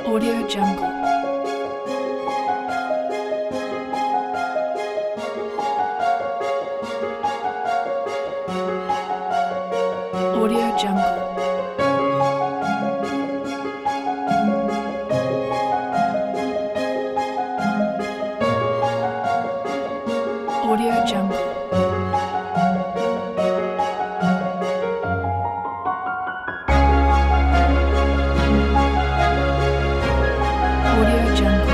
Audio Jungle. Audio Jungle. Audio Jungle. Audio Jungle.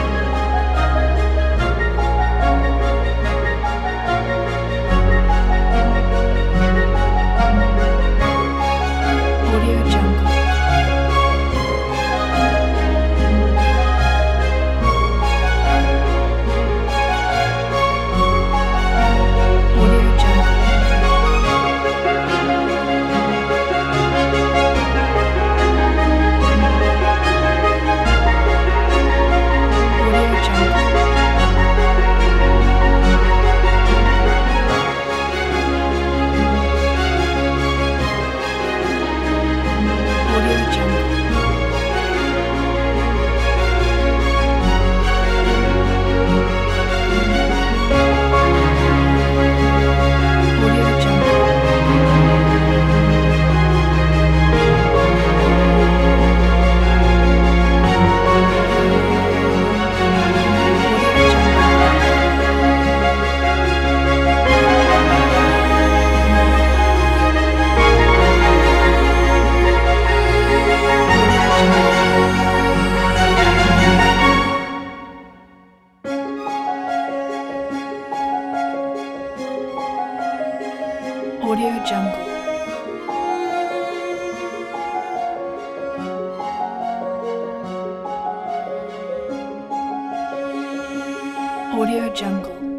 Audio Jungle. Audio Jungle. Audio Jungle. Audio Jungle. Audio Jungle. Audio Jungle. Audio Jungle. Audio Jungle.